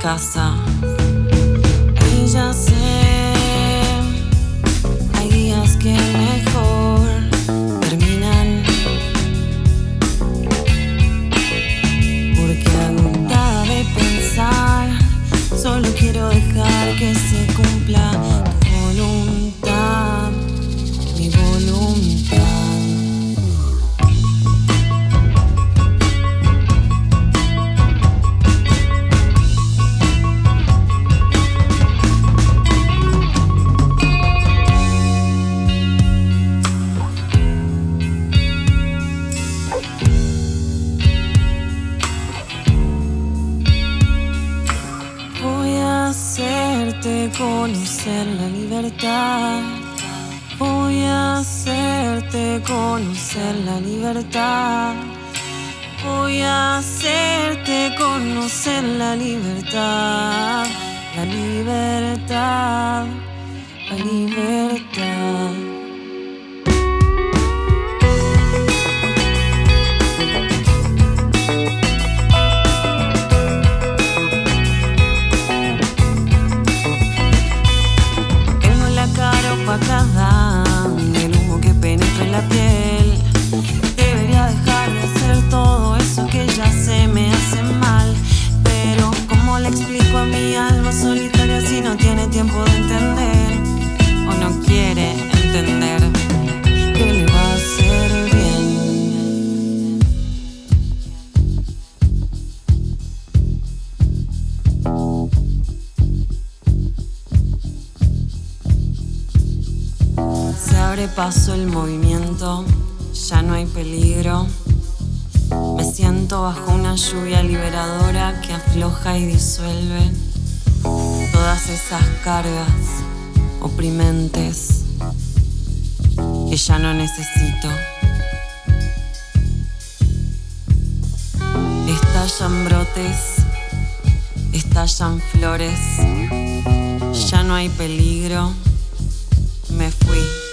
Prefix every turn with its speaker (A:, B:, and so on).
A: casa. Y ya sé, hay días que mejor terminan, porque agotada de pensar, solo quiero dejar que se cumpla tu voluntad, mi voluntad. Hacerte conocer la libertad. Voy a hacerte conocer la libertad. Voy a hacerte conocer la libertad. La libertad, la libertad. Del humo que penetra en la piel. Debería dejar de hacer todo eso que ya se me hace mal. Pero ¿cómo le explico a mi alma solitaria si no tiene tiempo de entender? O no quiere entender que le va a hacer bien. Se abre paso el movimiento, ya no hay peligro. Me siento bajo una lluvia liberadora que afloja y disuelve todas esas cargas oprimentes que ya no necesito. Estallan brotes, estallan flores, ya no hay peligro. Me fui.